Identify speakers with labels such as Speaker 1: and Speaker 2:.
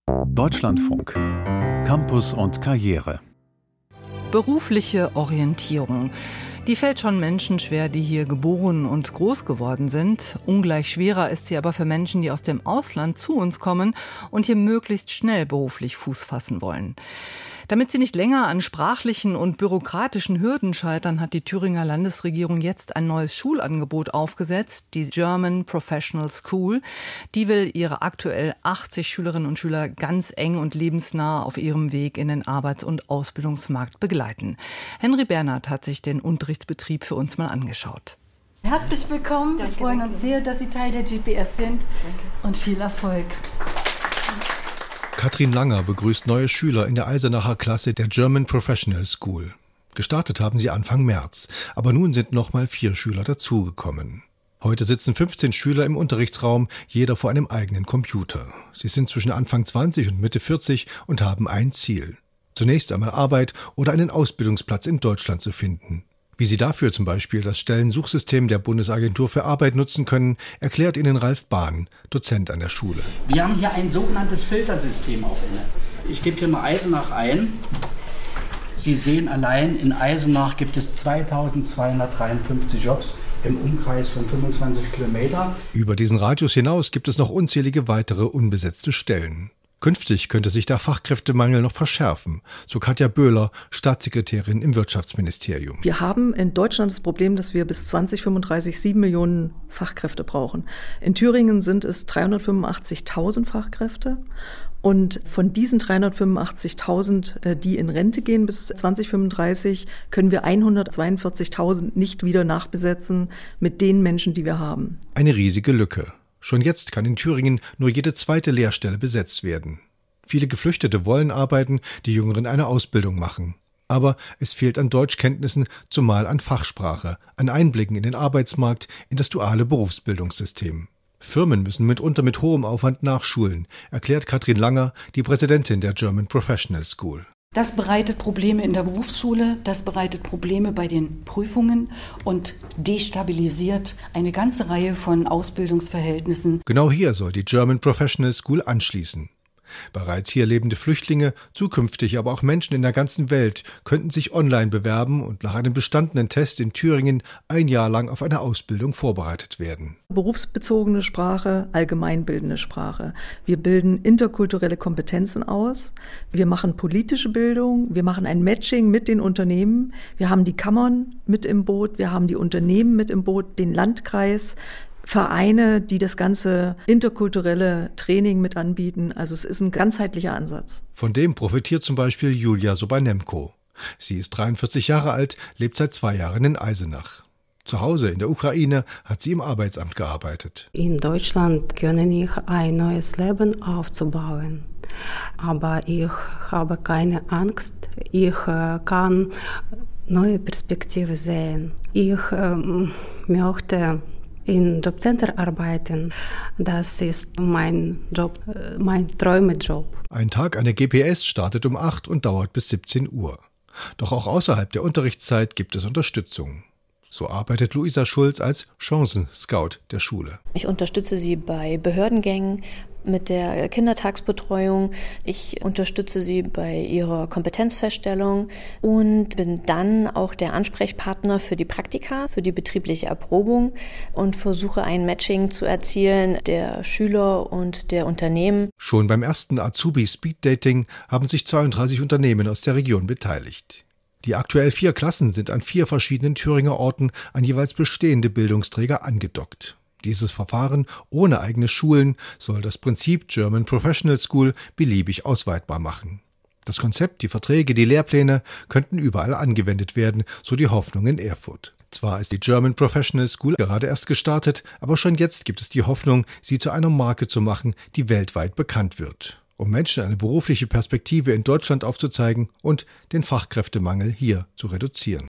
Speaker 1: Deutschlandfunk. Campus und Karriere.
Speaker 2: Berufliche Orientierung. Die fällt schon Menschen schwer, die hier geboren und groß geworden sind. Ungleich schwerer ist sie aber für Menschen, die aus dem Ausland zu uns kommen und hier möglichst schnell beruflich Fuß fassen wollen. Damit sie nicht länger an sprachlichen und bürokratischen Hürden scheitern, hat die Thüringer Landesregierung jetzt ein neues Schulangebot aufgesetzt, die German Professional School. Die will ihre aktuell 80 Schülerinnen und Schüler ganz eng und lebensnah auf ihrem Weg in den Arbeits- und Ausbildungsmarkt begleiten. Henry Bernhard hat sich den Unterrichtsbetrieb für uns mal angeschaut.
Speaker 3: Herzlich willkommen. Wir freuen uns sehr, dass Sie Teil der GPS sind. Und viel Erfolg.
Speaker 4: Katrin Langer begrüßt neue Schüler in der Eisenacher Klasse der German Professional School. Gestartet haben sie Anfang März, aber nun sind nochmal 4 Schüler dazugekommen. Heute sitzen 15 Schüler im Unterrichtsraum, jeder vor einem eigenen Computer. Sie sind zwischen Anfang 20 und Mitte 40 und haben ein Ziel: zunächst einmal Arbeit oder einen Ausbildungsplatz in Deutschland zu finden. Wie sie dafür zum Beispiel das Stellensuchsystem der Bundesagentur für Arbeit nutzen können, erklärt ihnen Ralf Bahn, Dozent an der Schule.
Speaker 5: Wir haben hier ein sogenanntes Filtersystem auf inne. Ich gebe hier mal Eisenach ein. Sie sehen allein, in Eisenach gibt es 2253 Jobs im Umkreis von 25 Kilometer.
Speaker 4: Über diesen Radius hinaus gibt es noch unzählige weitere unbesetzte Stellen. Künftig könnte sich der Fachkräftemangel noch verschärfen, so Katja Böhler, Staatssekretärin im Wirtschaftsministerium.
Speaker 6: Wir haben in Deutschland das Problem, dass wir bis 2035 7 Millionen Fachkräfte brauchen. In Thüringen sind es 385.000 Fachkräfte. Und von diesen 385.000, die in Rente gehen bis 2035, können wir 142.000 nicht wieder nachbesetzen mit den Menschen, die wir haben.
Speaker 4: Eine riesige Lücke. Schon jetzt kann in Thüringen nur jede zweite Lehrstelle besetzt werden. Viele Geflüchtete wollen arbeiten, die Jüngeren eine Ausbildung machen. Aber es fehlt an Deutschkenntnissen, zumal an Fachsprache, an Einblicken in den Arbeitsmarkt, in das duale Berufsbildungssystem. Firmen müssen mitunter mit hohem Aufwand nachschulen, erklärt Katrin Langer, die Präsidentin der German Professional School.
Speaker 3: Das bereitet Probleme in der Berufsschule, das bereitet Probleme bei den Prüfungen und destabilisiert eine ganze Reihe von Ausbildungsverhältnissen.
Speaker 4: Genau hier soll die German Professional School anschließen. Bereits hier lebende Flüchtlinge, zukünftig aber auch Menschen in der ganzen Welt, könnten sich online bewerben und nach einem bestandenen Test in Thüringen ein Jahr lang auf eine Ausbildung vorbereitet werden.
Speaker 6: Berufsbezogene Sprache, allgemeinbildende Sprache. Wir bilden interkulturelle Kompetenzen aus. Wir machen politische Bildung. Wir machen ein Matching mit den Unternehmen. Wir haben die Kammern mit im Boot. Wir haben die Unternehmen mit im Boot, den Landkreis, Vereine, die das ganze interkulturelle Training mit anbieten. Also es ist ein ganzheitlicher Ansatz.
Speaker 4: Von dem profitiert zum Beispiel Julia Sobanemko. Sie ist 43 Jahre alt, lebt seit 2 Jahren in Eisenach. Zu Hause in der Ukraine hat sie im Arbeitsamt gearbeitet.
Speaker 7: In Deutschland können ich ein neues Leben aufzubauen. Aber ich habe keine Angst. Ich kann neue Perspektive sehen. Ich möchte im Jobcenter arbeiten. Das ist mein Job, mein Träumejob.
Speaker 4: Ein Tag an der GPS startet um 8 und dauert bis 17 Uhr. Doch auch außerhalb der Unterrichtszeit gibt es Unterstützung. So arbeitet Luisa Schulz als Chancenscout der Schule.
Speaker 8: Ich unterstütze sie bei Behördengängen mit der Kindertagsbetreuung. Ich unterstütze sie bei ihrer Kompetenzfeststellung und bin dann auch der Ansprechpartner für die Praktika, für die betriebliche Erprobung und versuche ein Matching zu erzielen der Schüler und der Unternehmen. Schon
Speaker 4: beim ersten Azubi-Speed-Dating haben sich 32 Unternehmen aus der Region beteiligt. Die aktuell 4 Klassen sind an 4 verschiedenen Thüringer Orten an jeweils bestehende Bildungsträger angedockt. Dieses Verfahren ohne eigene Schulen soll das Prinzip German Professional School beliebig ausweitbar machen. Das Konzept, die Verträge, die Lehrpläne könnten überall angewendet werden, so die Hoffnung in Erfurt. Zwar ist die German Professional School gerade erst gestartet, aber schon jetzt gibt es die Hoffnung, sie zu einer Marke zu machen, die weltweit bekannt wird, um Menschen eine berufliche Perspektive in Deutschland aufzuzeigen und den Fachkräftemangel hier zu reduzieren.